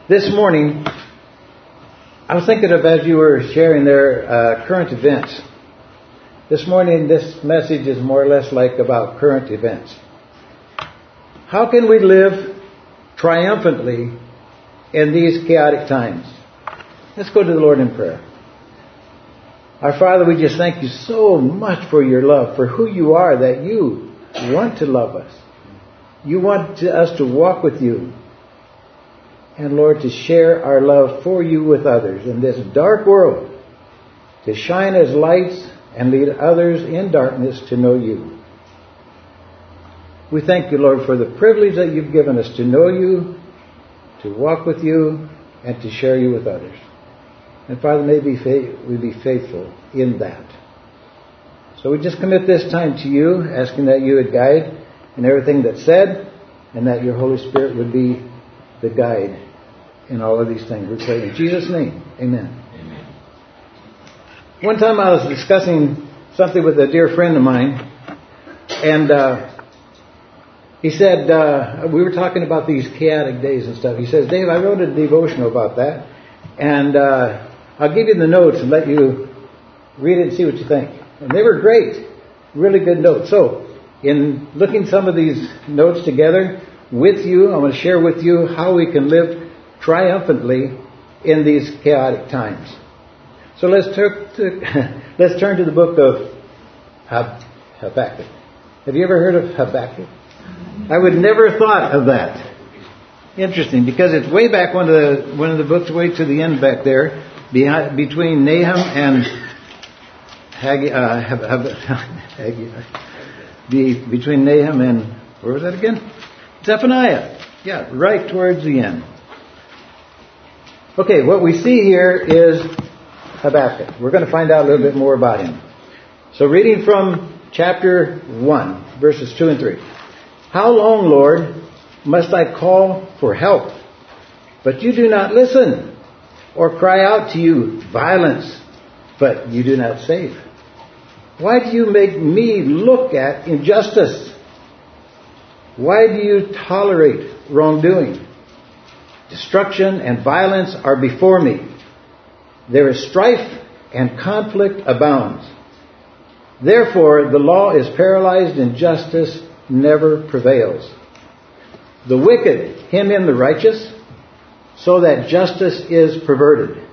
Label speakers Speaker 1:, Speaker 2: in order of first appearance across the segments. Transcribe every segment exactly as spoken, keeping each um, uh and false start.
Speaker 1: This morning, I was thinking of, as you were sharing their uh, current events. This morning, this message is more or less like about current events. How can we live triumphantly in these chaotic times? Let's go to the Lord in prayer. Our Father, we just thank you so much for your love, for who you are, that you want to love us. You want to, us to walk with you. And Lord, to share our love for you with others in this dark world, to shine as lights and lead others in darkness to know you. We thank you, Lord, for the privilege that you've given us to know you, to walk with you, and to share you with others. And Father, may we be faithful in that. So we just commit this time to you, asking that you would guide in everything that's said, and that your Holy Spirit would be the guide in all of these things. We pray in Jesus' name. Amen. Amen. One time I was discussing something with a dear friend of mine, and uh, he said, uh, we were talking about these chaotic days and stuff. He says, Dave, I wrote a devotional about that, and uh, I'll give you the notes and let you read it and see what you think. And they were great. Really good notes. So, in looking some of these notes together with you, I want to share with you how we can live triumphantly in these chaotic times. So let's, tur- to, let's turn to the book of Hab- Habakkuk. Have you ever heard of Habakkuk? I would never have thought of that. Interesting, because it's way back, one of the one of the books way to the end back there, behind, between Nahum and Haggai, uh, Haggai, the, between Nahum and, where was that again? Zephaniah. Yeah, right towards the end. Okay, what we see here is Habakkuk. We're going to find out a little bit more about him. So reading from chapter one, verses two and three. How long, Lord, must I call for help, but you do not listen, or cry out to you violence, but you do not save? Why do you make me look at injustice? Why do you tolerate wrongdoing? Destruction and violence are before me. There is strife and conflict abounds. Therefore, the law is paralyzed and justice never prevails. The wicked hem in the righteous, so that justice is perverted.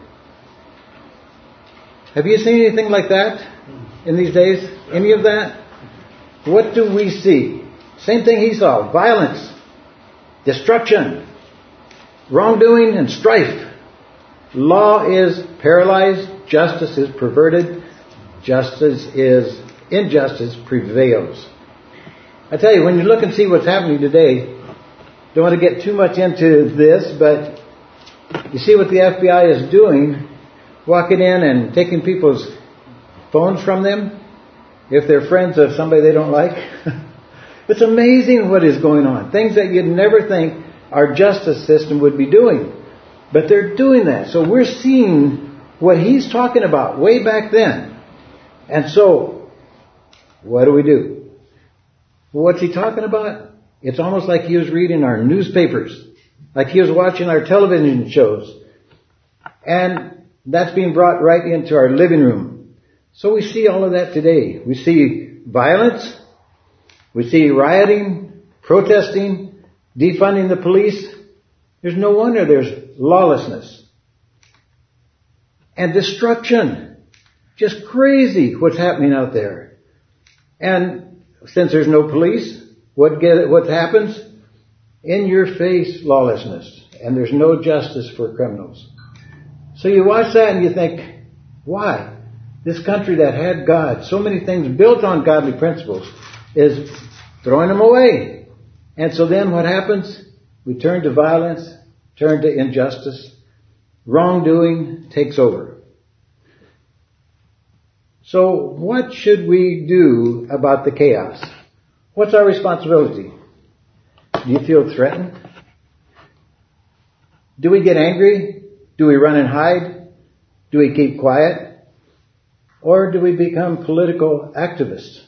Speaker 1: Have you seen anything like that in these days? Any of that? What do we see? Same thing he saw. Violence, destruction, wrongdoing, and strife. Law is paralyzed. Justice is perverted. Justice is, injustice prevails. I tell you, when you look and see what's happening today, don't want to get too much into this, but you see what the F B I is doing, walking in and taking people's phones from them if they're friends of somebody they don't like. It's amazing what is going on. Things that you'd never think our justice system would be doing. But they're doing that. So we're seeing what he's talking about way back then. And so, what do we do? What's he talking about? It's almost like he was reading our newspapers. Like he was watching our television shows. And that's being brought right into our living room. So we see all of that today. We see violence. We see rioting, protesting, defunding the police. There's no wonder there's lawlessness. And destruction. Just crazy what's happening out there. And since there's no police, what get, what happens? In your face lawlessness. And there's no justice for criminals. So you watch that and you think, why? This country that had God, so many things built on godly principles, is throwing them away. And so then what happens? We turn to violence, turn to injustice. Wrongdoing takes over. So what should we do about the chaos? What's our responsibility? Do you feel threatened? Do we get angry? Do we run and hide? Do we keep quiet? Or do we become political activists?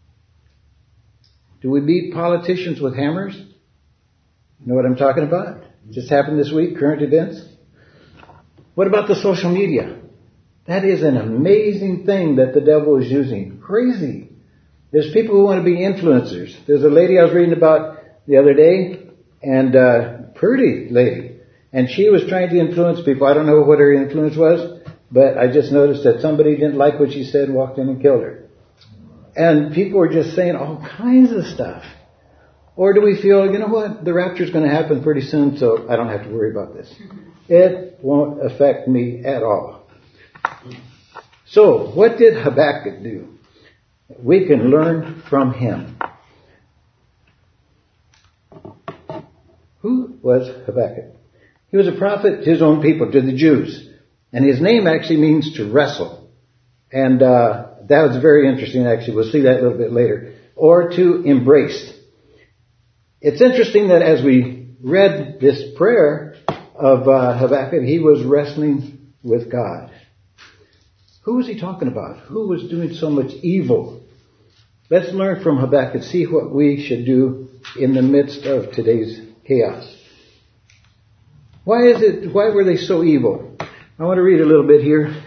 Speaker 1: Do we beat politicians with hammers? You know what I'm talking about? Just happened this week, current events. What about the social media? That is an amazing thing that the devil is using. Crazy. There's people who want to be influencers. There's a lady I was reading about the other day, and uh pretty lady. And she was trying to influence people. I don't know what her influence was, but I just noticed that somebody didn't like what she said and walked in and killed her. And people were just saying all kinds of stuff. Or do we feel, you know what, the rapture's going to happen pretty soon, so I don't have to worry about this. It won't affect me at all. So, what did Habakkuk do? We can learn from him. Who was Habakkuk? He was a prophet to his own people, to the Jews. And his name actually means to wrestle. And uh that was very interesting, actually. We'll see that a little bit later. Or to embrace. It's interesting that as we read this prayer of uh, Habakkuk, he was wrestling with God. Who was he talking about? Who was doing so much evil? Let's learn from Habakkuk, see what we should do in the midst of today's chaos. Why is it, why were they so evil? I want to read a little bit here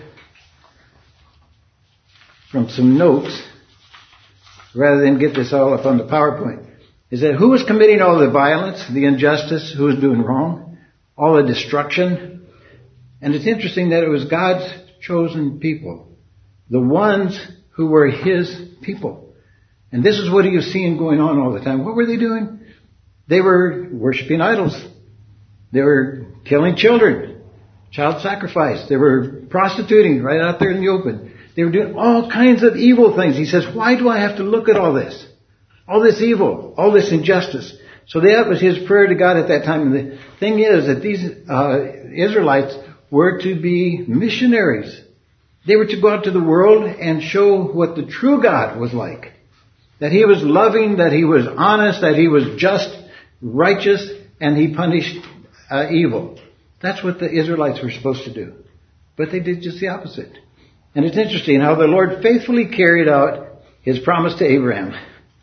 Speaker 1: from some notes, rather than get this all up on the PowerPoint. Is that who was committing all the violence, the injustice, who was doing wrong, all the destruction? And it's interesting that it was God's chosen people, the ones who were his people. And this is what he was seeing going on all the time. What were they doing? They were worshiping idols. They were killing children, child sacrifice. They were prostituting right out there in the open. They were doing all kinds of evil things. He says, why do I have to look at all this? All this evil, all this injustice. So that was his prayer to God at that time. And the thing is that these uh, Israelites were to be missionaries. They were to go out to the world and show what the true God was like. That he was loving, that he was honest, that he was just, righteous, and he punished uh, evil. That's what the Israelites were supposed to do. But they did just the opposite. And it's interesting how the Lord faithfully carried out his promise to Abraham.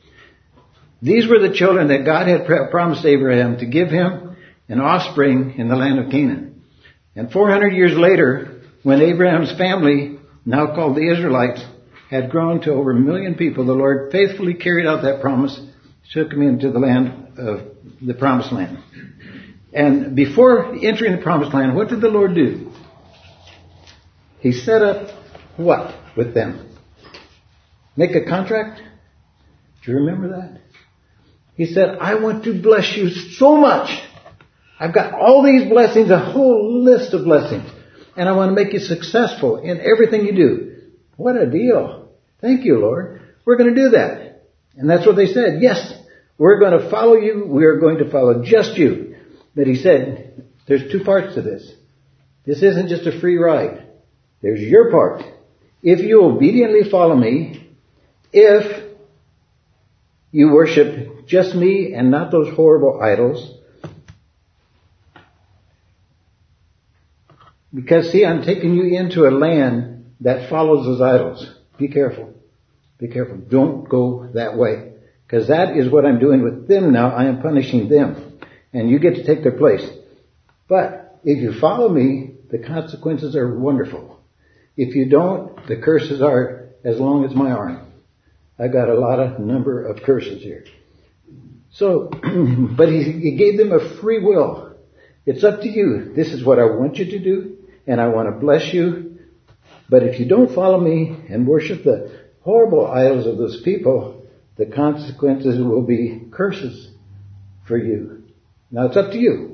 Speaker 1: These were the children that God had promised Abraham to give him an offspring in the land of Canaan. And four hundred years later, when Abraham's family, now called the Israelites, had grown to over a million people, the Lord faithfully carried out that promise, took him into the land of the promised land. And before entering the promised land, what did the Lord do? He set up what with them? Make a contract? Do you remember that? He said, I want to bless you so much. I've got all these blessings, a whole list of blessings. And I want to make you successful in everything you do. What a deal. Thank you, Lord. We're going to do that. And that's what they said. Yes, we're going to follow you. We're going to follow just you. But he said, there's two parts to this. This isn't just a free ride. There's your part. If you obediently follow me, if you worship just me and not those horrible idols, because see, I'm taking you into a land that follows those idols. Be careful. Be careful. Don't go that way. Because that is what I'm doing with them now. I am punishing them. And you get to take their place. But if you follow me, the consequences are wonderful. If you don't, the curses are as long as my arm. I got a lot of number of curses here. So, but he, he gave them a free will. It's up to you. This is what I want you to do, and I want to bless you. But if you don't follow me and worship the horrible idols of those people, the consequences will be curses for you. Now it's up to you.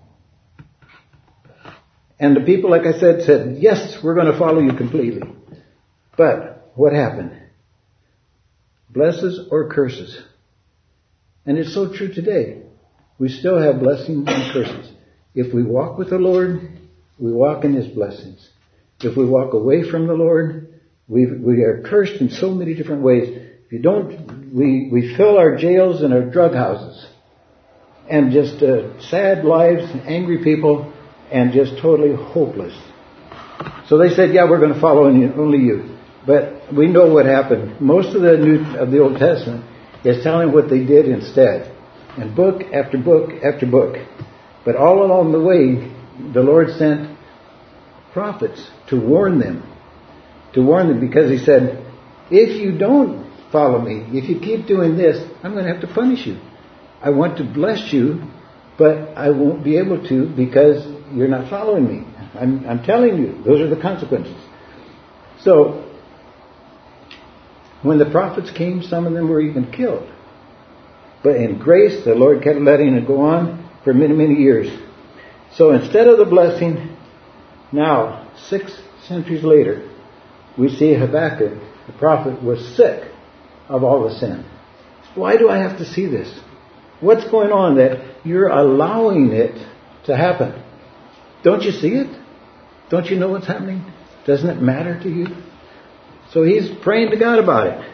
Speaker 1: And the people, like I said, said, yes, we're going to follow you completely. But what happened? Blessings or curses? And it's so true today. We still have blessings and curses. If we walk with the Lord, we walk in his blessings. If we walk away from the Lord, we we are cursed in so many different ways. If you don't, we, we fill our jails and our drug houses. And just uh, sad lives, angry people, and just totally hopeless. So they said, yeah, we're going to follow only you. But we know what happened. Most of the New of the Old Testament is telling what they did instead. And book after book after book. But all along the way, the Lord sent prophets to warn them. To warn them because He said, if you don't follow me, if you keep doing this, I'm going to have to punish you. I want to bless you, but I won't be able to because you're not following me. I'm, I'm telling you, those are the consequences. So, when the prophets came, some of them were even killed. But in grace, the Lord kept letting it go on for many, many years. So instead of the blessing, now, six centuries later, we see Habakkuk, the prophet, was sick of all the sin. Why do I have to see this? What's going on that you're allowing it to happen? Don't you see it? Don't you know what's happening? Doesn't it matter to you? So he's praying to God about it.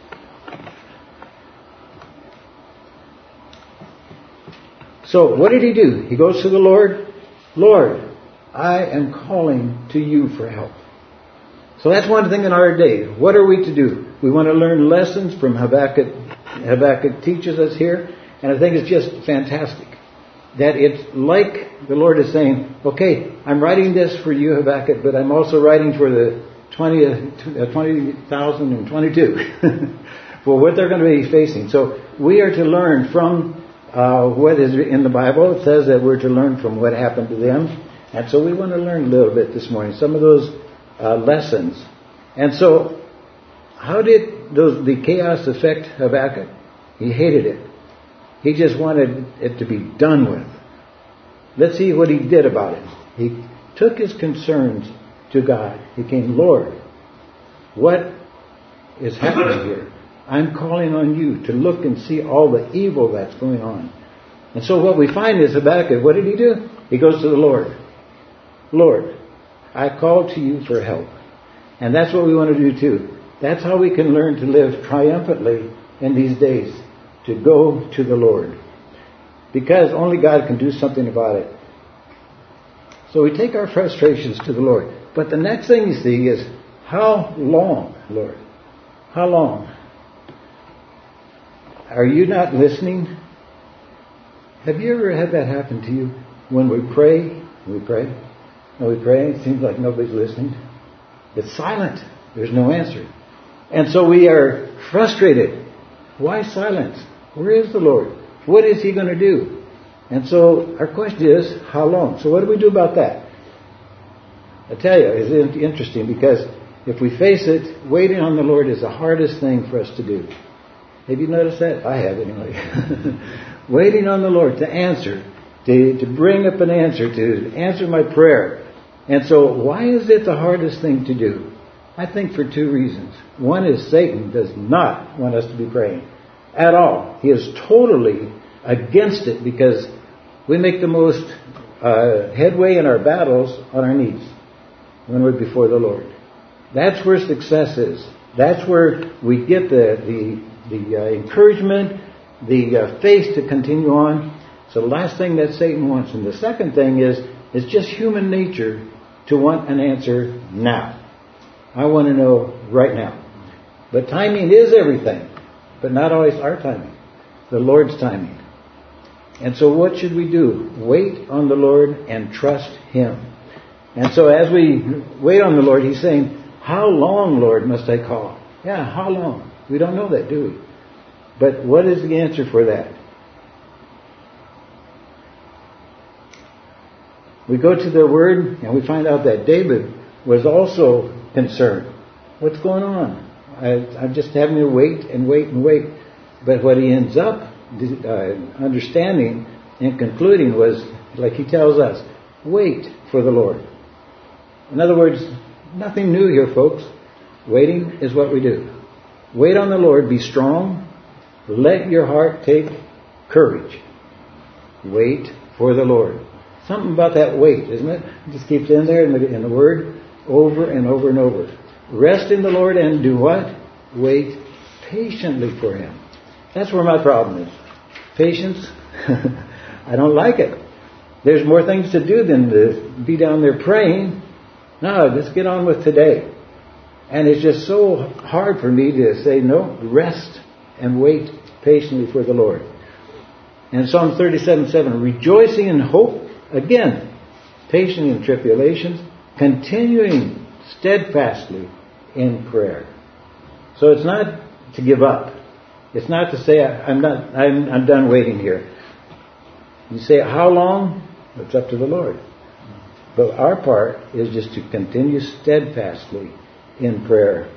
Speaker 1: So what did he do? He goes to the Lord. Lord, I am calling to you for help. So that's one thing in our day. What are we to do? We want to learn lessons from Habakkuk. Habakkuk teaches us here. And I think it's just fantastic. That it's like the Lord is saying, okay, I'm writing this for you, Habakkuk, but I'm also writing for the twenty thousand twenty-two. For what they're going to be facing. So we are to learn from uh, what is in the Bible. It says that we're to learn from what happened to them. And so we want to learn a little bit this morning. Some of those uh, lessons. And so how did those, the chaos affect Habakkuk? He hated it. He just wanted it to be done with. Let's see what he did about it. He took his concerns to God. He came, Lord, what is happening here? I'm calling on you to look and see all the evil that's going on. And so what we find is Habakkuk, what did he do? He goes to the Lord. Lord, I call to you for help. And that's what we want to do too. That's how we can learn to live triumphantly in these days. To go to the Lord. Because only God can do something about it. So we take our frustrations to the Lord. But the next thing you see is, how long, Lord? How long? Are you not listening? Have you ever had that happen to you? When we pray, we pray, and we pray, it seems like nobody's listening. It's silent. There's no answer. And so we are frustrated. Why silence? Where is the Lord? What is He going to do? And so our question is, how long? So what do we do about that? I tell you, it's interesting because if we face it, waiting on the Lord is the hardest thing for us to do. Have you noticed that? I have anyway. Waiting on the Lord to answer, to, to bring up an answer, to answer my prayer. And so why is it the hardest thing to do? I think for two reasons. One is Satan does not want us to be praying. At all. He is totally against it because we make the most uh, headway in our battles on our knees when we're before the Lord. That's where success is. That's where we get the the, the uh, encouragement, the uh, faith to continue on. So the last thing that Satan wants. And the second thing is, it's just human nature to want an answer now. I want to know right now. But timing is everything. But not always our timing. The Lord's timing. And so what should we do? Wait on the Lord and trust Him. And so as we wait on the Lord, He's saying, how long, Lord, must I call? Yeah, how long? We don't know that, do we? But what is the answer for that? We go to the Word and we find out that David was also concerned. What's going on? I, I'm just having to wait and wait and wait. But what he ends up uh, understanding and concluding was, like he tells us, wait for the Lord. In other words, nothing new here, folks. Waiting is what we do. Wait on the Lord. Be strong. Let your heart take courage. Wait for the Lord. Something about that wait, isn't it? It just keeps in there in the, in the Word over and over and over. Rest in the Lord and do what? Wait patiently for Him. That's where my problem is. Patience. I don't like it. There's more things to do than to be down there praying. No, let's get on with today. And it's just so hard for me to say, no, rest and wait patiently for the Lord. And Psalm thirty-seven seven, rejoicing in hope, again, patient in tribulations, continuing steadfastly in prayer. So it's not to give up. It's not to say, I'm not, I'm, I'm done waiting here. You say, how long? It's up to the Lord. But our part is just to continue steadfastly in prayer.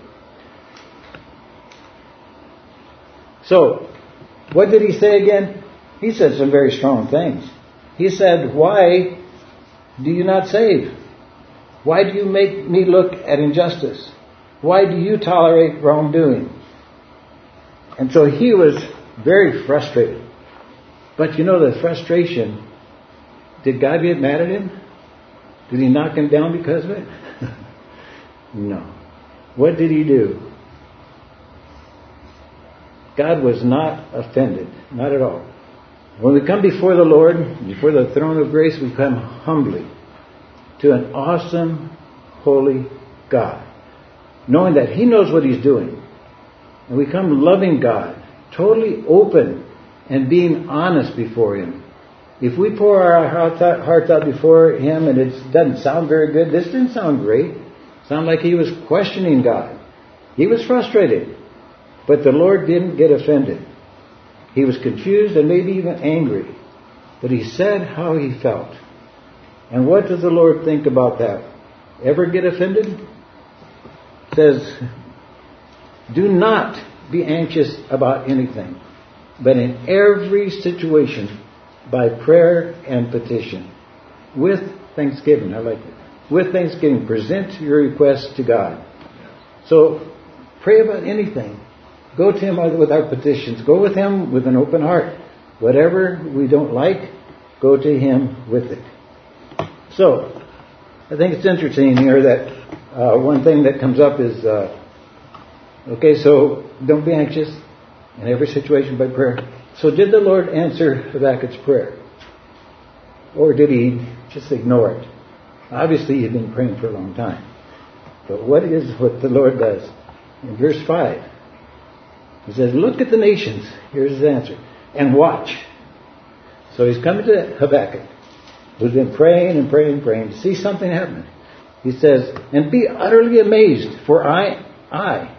Speaker 1: So, what did he say again? He said some very strong things. He said, why do you not save? Why do you make me look at injustice? Why do you tolerate wrongdoing? And so he was very frustrated. But you know, the frustration, did God get mad at him? Did he knock him down because of it? No. What did he do? God was not offended. Not at all. When we come before the Lord, before the throne of grace, we come humbly to an awesome, holy God, knowing that He knows what He's doing. And we come loving God, totally open and being honest before Him. If we pour our hearts out before Him and it doesn't sound very good, this didn't sound great. It sounded like he was questioning God. He was frustrated. But the Lord didn't get offended. He was confused and maybe even angry. But he said how he felt. And what does the Lord think about that? Ever get offended? It says, do not be anxious about anything, but in every situation, by prayer and petition, with thanksgiving. I like it. With thanksgiving, present your requests to God. So, pray about anything. Go to Him with our petitions. Go with Him with an open heart. Whatever we don't like, go to Him with it. So, I think it's interesting here that uh, one thing that comes up is, uh, okay, so don't be anxious in every situation by prayer. So did the Lord answer Habakkuk's prayer? Or did He just ignore it? Obviously, He'd been praying for a long time. But what is what the Lord does? In verse five, He says, look at the nations. Here's His answer. And watch. So He's coming to Habakkuk, who's been praying and praying and praying to see something happen. He says, and be utterly amazed, for I, I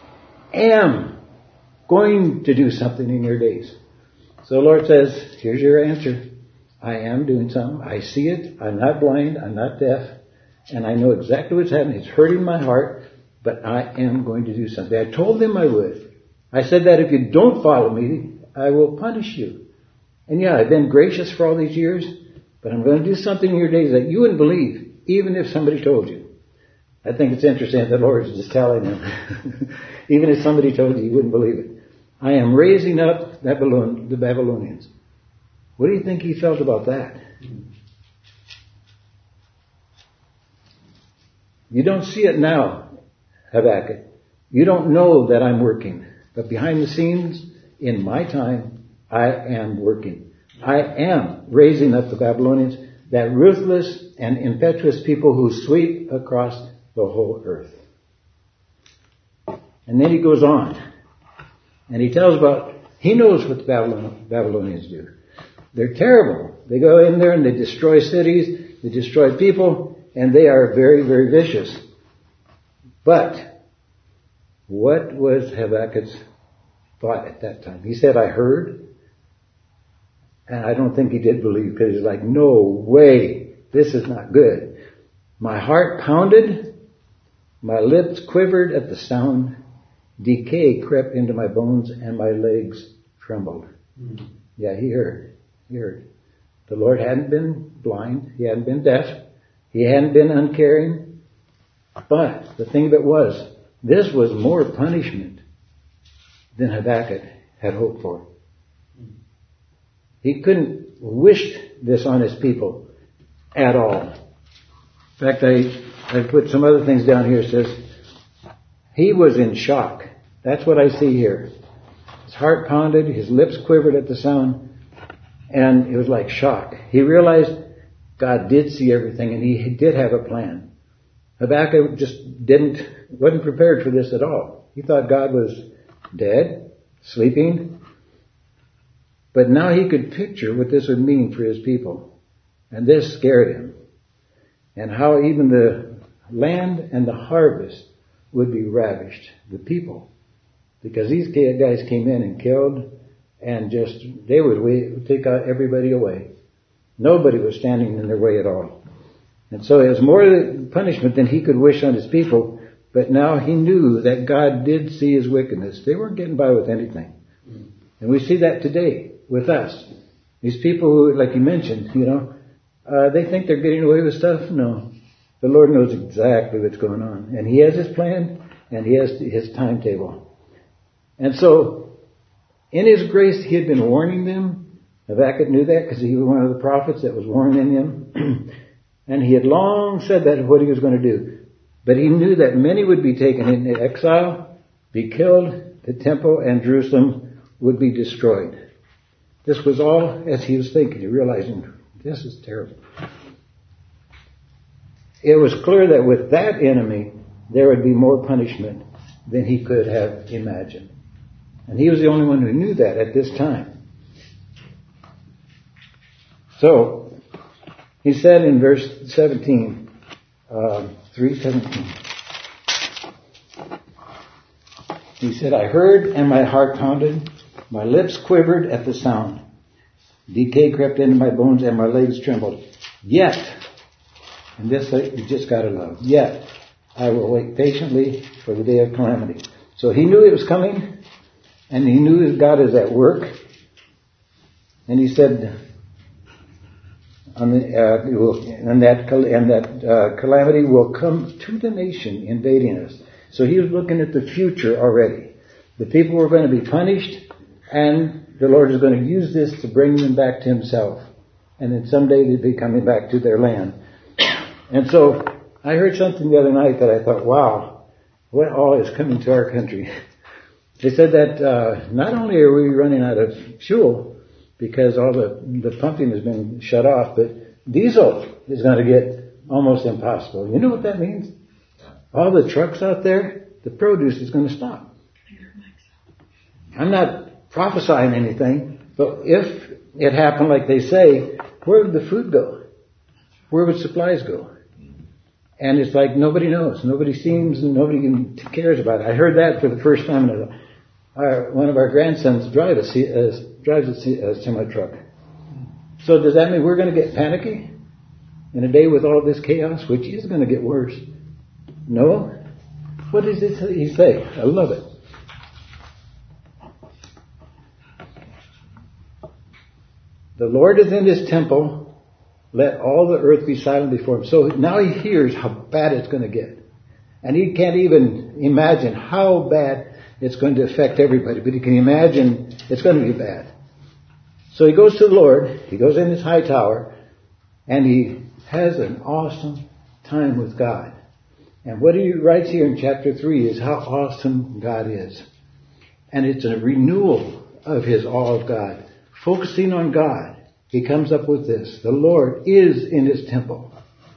Speaker 1: am going to do something in your days. So the Lord says, here's your answer. I am doing something. I see it. I'm not blind. I'm not deaf. And I know exactly what's happening. It's hurting my heart, but I am going to do something. I told them I would. I said that if you don't follow me, I will punish you. And yeah, I've been gracious for all these years, but I'm going to do something in your days that you wouldn't believe, even if somebody told you. I think it's interesting that the Lord is just telling them. Even if somebody told you, you wouldn't believe it. I am raising up Babylon, the Babylonians. What do you think he felt about that? You don't see it now, Habakkuk. You don't know that I'm working. But behind the scenes, in my time, I am working. I am raising up the Babylonians, that ruthless and impetuous people who sweep across the whole earth. And then he goes on. And he tells about, he knows what the Babylon, Babylonians do. They're terrible. They go in there and they destroy cities, they destroy people, and they are very, very vicious. But what was Habakkuk's thought at that time? He said, I heard. And I don't think he did believe, because he's like, no way, this is not good. My heart pounded, my lips quivered at the sound, decay crept into my bones, and my legs trembled. Mm-hmm. Yeah, he heard. He heard. The Lord hadn't been blind, He hadn't been deaf, He hadn't been uncaring. But the thing that was, this was more punishment than Habakkuk had hoped for. He couldn't wish this on his people at all. In fact, I, I put some other things down here. It says, he was in shock. That's what I see here. His heart pounded, his lips quivered at the sound, and it was like shock. He realized God did see everything, and He did have a plan. Habakkuk just didn't, wasn't prepared for this at all. He thought God was dead, sleeping. But now he could picture what this would mean for his people. And this scared him. And how even the land and the harvest would be ravished. The people. Because these guys came in and killed and just, they would take everybody away. Nobody was standing in their way at all. And so it was more punishment than he could wish on his people. But now he knew that God did see his wickedness. They weren't getting by with anything. And we see that today with us. These people who, like you mentioned, you know, uh, they think they're getting away with stuff. No. The Lord knows exactly what's going on. And he has his plan and he has his timetable. And so, in his grace, he had been warning them. Habakkuk knew that because he was one of the prophets that was warning them. And he had long said that what he was going to do. But he knew that many would be taken into exile, be killed, the temple and Jerusalem would be destroyed. This was all as he was thinking, realizing, this is terrible. It was clear that with that enemy, there would be more punishment than he could have imagined. And he was the only one who knew that at this time. So, he said in verse seventeen, uh, three seventeen, he said, I heard and my heart pounded, my lips quivered at the sound. Decay crept into my bones and my legs trembled. Yet, and this you just gotta love, yet I will wait patiently for the day of calamity. So he knew it was coming, and he knew that God is at work. And he said, on the, uh, will, and that, and that uh, calamity will come to the nation invading us. So he was looking at the future already. The people were going to be punished, and the Lord is going to use this to bring them back to himself. And then someday they'd be coming back to their land. And so I heard something the other night that I thought, wow, what all is coming to our country. They said that uh, not only are we running out of fuel because all the, the pumping has been shut off, but diesel is going to get almost impossible. You know what that means? All the trucks out there, the produce is going to stop. I'm not prophesying anything, but if it happened like they say, where would the food go? Where would supplies go? And it's like nobody knows. Nobody seems, nobody cares about it. I heard that for the first time. In our, one of our grandsons drive a, uh, drives a, a semi-truck. So does that mean we're going to get panicky in a day with all this chaos, which is going to get worse? No. What does he say? I love it. The Lord is in his temple. Let all the earth be silent before him. So now he hears how bad it's going to get. And he can't even imagine how bad it's going to affect everybody. But he can imagine it's going to be bad. So he goes to the Lord. He goes in his high tower. And he has an awesome time with God. And what he writes here in chapter three is how awesome God is. And it's a renewal of his awe of God. Focusing on God. He comes up with this. The Lord is in his temple.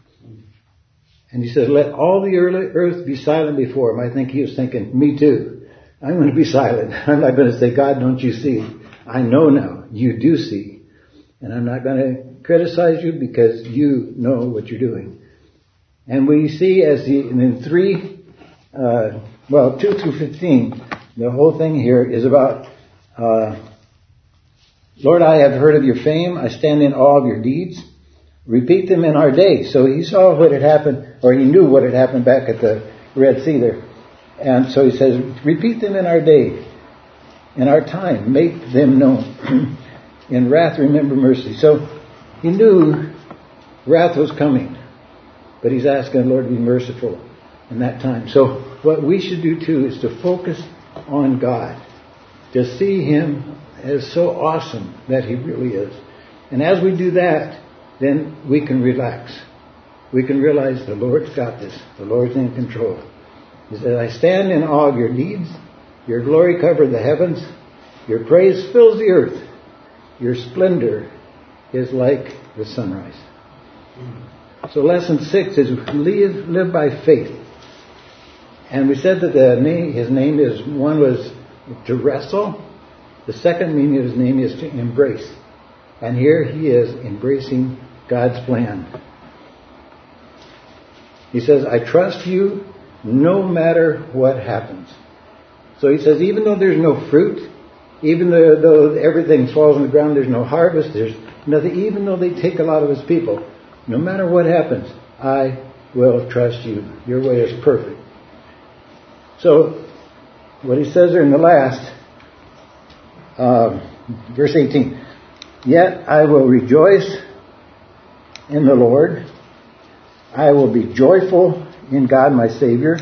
Speaker 1: And he says, let all the earth be silent before him. I think he was thinking, me too. I'm going to be silent. I'm not going to say, God, don't you see? I know now. You do see. And I'm not going to criticize you because you know what you're doing. And we see as the, in three, uh, well, two through fifteen, the whole thing here is about, uh, Lord, I have heard of your fame. I stand in awe of your deeds. Repeat them in our day. So he saw what had happened, or he knew what had happened back at the Red Sea there. And so he says, repeat them in our day, in our time. Make them known. In wrath, remember mercy. So he knew wrath was coming. But he's asking the Lord to be merciful in that time. So what we should do too is to focus on God. To see him as so awesome that he really is. And as we do that, then we can relax. We can realize the Lord's got this. The Lord's in control. He says, I stand in awe of your deeds. Your glory covered the heavens. Your praise fills the earth. Your splendor is like the sunrise. So lesson six is live, live by faith. And we said that the name, his name is, one was to wrestle. The second meaning of his name is to embrace. And here he is embracing God's plan. He says, I trust you no matter what happens. So he says, even though there's no fruit, even though, though everything falls on the ground, there's no harvest, there's nothing, even though they take a lot of his people, no matter what happens, I will trust you. Your way is perfect. So, what he says there in the last, uh, verse eighteen, yet I will rejoice in the Lord. I will be joyful in God my Savior.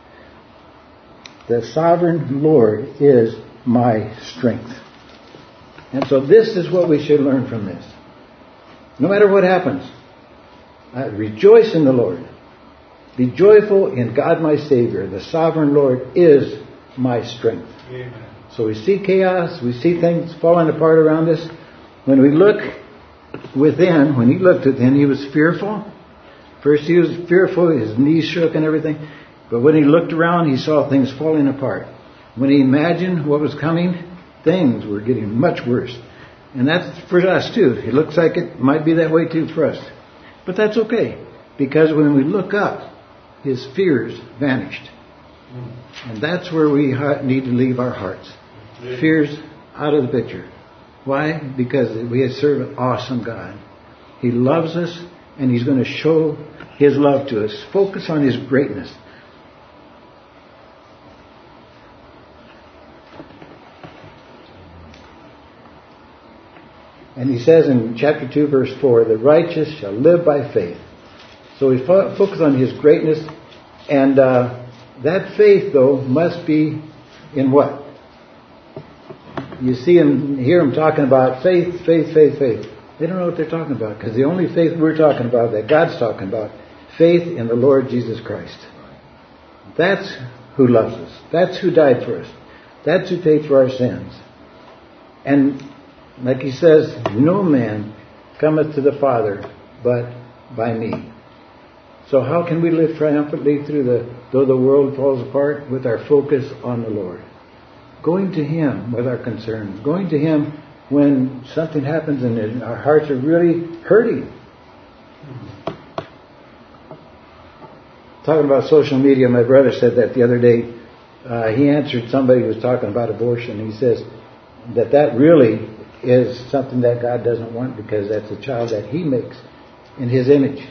Speaker 1: The sovereign Lord is my strength. And so this is what we should learn from this. No matter what happens, I rejoice in the Lord. Be joyful in God my Savior. The sovereign Lord is my strength. Amen. So we see chaos, we see things falling apart around us. When we look within, when he looked within, he was fearful. First he was fearful, his knees shook and everything. But when he looked around, he saw things falling apart. When he imagined what was coming, things were getting much worse. And that's for us too. It looks like it might be that way too for us. But that's okay. Because when we look up, his fears vanished. And that's where we need to leave our hearts. Fears out of the picture. Why? Because we serve an awesome God. He loves us and he's going to show his love to us. Focus on his greatness. And he says in chapter two, verse four, the righteous shall live by faith. So we fo- focus on his greatness. And uh, that faith, though, must be in what? You see him, hear him talking about faith, faith, faith, faith. They don't know what they're talking about, because the only faith we're talking about, that God's talking about, faith in the Lord Jesus Christ. That's who loves us. That's who died for us. That's who paid for our sins. And like he says, no man cometh to the Father but by me. So how can we live triumphantly through the, though the world falls apart, with our focus on the Lord? Going to him with our concerns. Going to him when something happens and our hearts are really hurting. Talking about social media, my brother said that the other day. Uh, he answered somebody who was talking about abortion. He says that that really is something that God doesn't want, because that's a child that he makes in his image.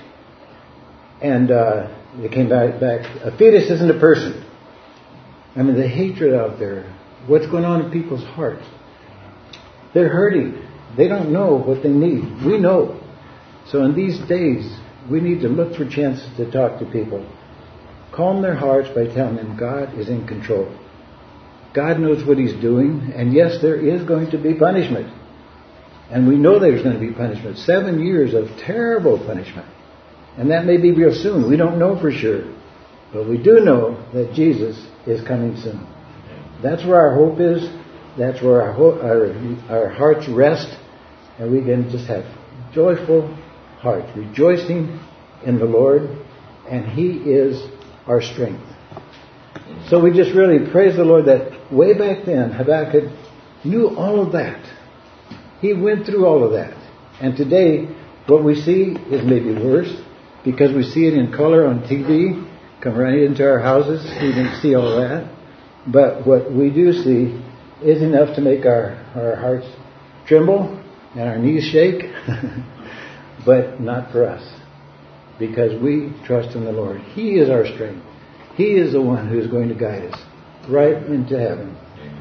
Speaker 1: And uh, it came back, back, a fetus isn't a person. I mean, the hatred out there, what's going on in people's hearts. They're hurting. They don't know what they need. We know. So in these days, we need to look for chances to talk to people. Calm their hearts by telling them God is in control. God knows what he's doing. And yes, there is going to be punishment. And we know there's going to be punishment. Seven years of terrible punishment. And that may be real soon. We don't know for sure. But we do know that Jesus is coming soon. That's where our hope is. That's where our, ho- our, our hearts rest. And we can just have joyful hearts, rejoicing in the Lord. And he is our strength. So we just really praise the Lord that way back then, Habakkuk knew all of that. He went through all of that. And today, what we see is maybe worse, because we see it in color on T V, come right into our houses, we didn't see all that. But what we do see is enough to make our, our hearts tremble and our knees shake, but not for us, because we trust in the Lord. He is our strength. He is the one who is going to guide us right into heaven.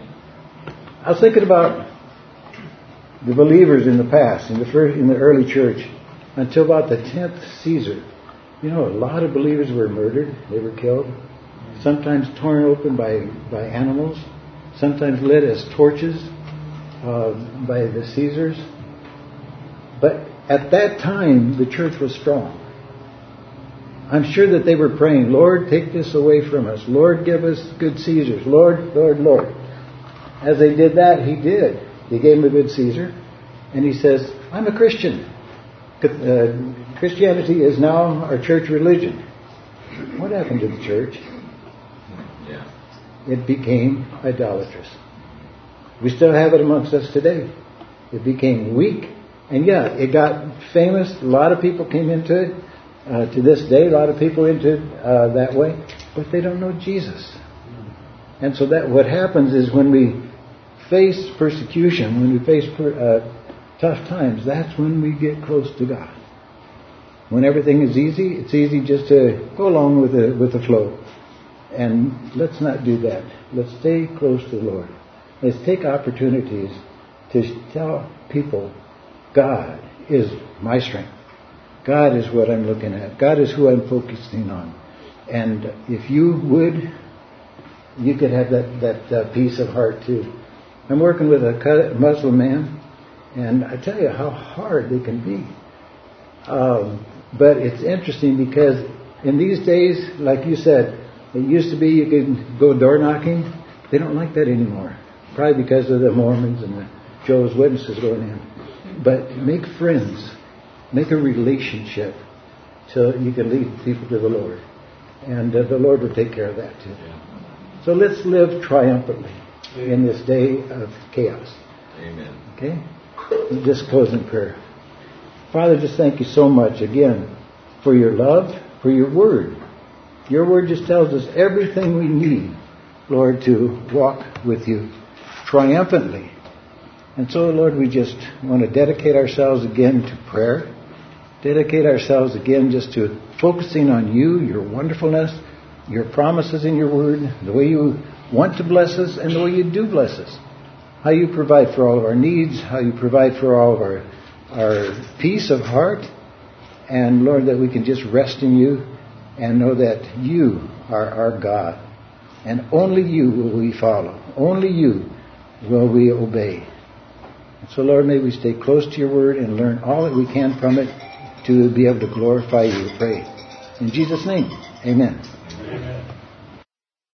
Speaker 1: I was thinking about the believers in the past, in the first, in the early church, until about the tenth Caesar. You know, a lot of believers were murdered. They were killed. Sometimes torn open by, by animals. Sometimes lit as torches uh, by the Caesars. But at that time, the church was strong. I'm sure that they were praying, Lord, take this away from us. Lord, give us good Caesars. Lord, Lord, Lord. As they did that, he did. He gave him a good Caesar. And he says, I'm a Christian. Uh, Christianity is now our church religion. What happened to the church? Yeah. It became idolatrous. We still have it amongst us today. It became weak. And yeah, it got famous. A lot of people came into it. Uh, to this day, a lot of people into it uh, that way. But they don't know Jesus. And so that what happens is when we face persecution, when we face per, uh, tough times, that's when we get close to God. When everything is easy, it's easy just to go along with the, with the flow. And let's not do that. Let's stay close to the Lord. Let's take opportunities to tell people, God is my strength. God is what I'm looking at. God is who I'm focusing on. And if you would, you could have that, that uh, peace of heart too. I'm working with a Muslim man, and I tell you how hard they can be. Um, but it's interesting because in these days, like you said, it used to be you could go door knocking. They don't like that anymore. Probably because of the Mormons and the Jehovah's Witnesses going in. But make friends. Make a relationship so you can lead people to the Lord. And uh, the Lord will take care of that too. So let's live triumphantly in this day of chaos.
Speaker 2: Amen.
Speaker 1: Okay? Just close in prayer. Father, just thank you so much again for your love, for your word. Your word just tells us everything we need, Lord, to walk with you triumphantly. And so, Lord, we just want to dedicate ourselves again to prayer. Dedicate ourselves again just to focusing on you, your wonderfulness, your promises in your word, the way you want to bless us and the way you do bless us. How you provide for all of our needs, how you provide for all of our, our peace of heart. And, Lord, that we can just rest in you and know that you are our God. And only you will we follow. Only you will we obey. So, Lord, may we stay close to your word and learn all that we can from it to be able to glorify you, pray. In Jesus' name, amen.